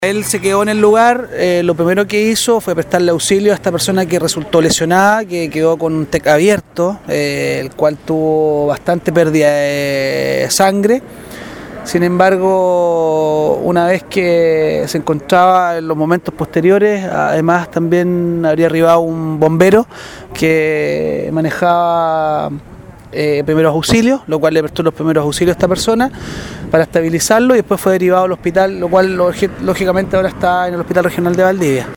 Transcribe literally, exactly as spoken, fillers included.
Él se quedó en el lugar, eh, lo primero que hizo fue prestarle auxilio a esta persona que resultó lesionada, que quedó con un TEC abierto, eh, el cual tuvo bastante pérdida de sangre. Sin embargo, una vez que se encontraba en los momentos posteriores, además también habría arribado un bombero que manejaba Eh, primeros auxilios, lo cual le prestó los primeros auxilios a esta persona para estabilizarlo y después fue derivado al hospital, lo cual lógicamente ahora está en el Hospital Regional de Valdivia.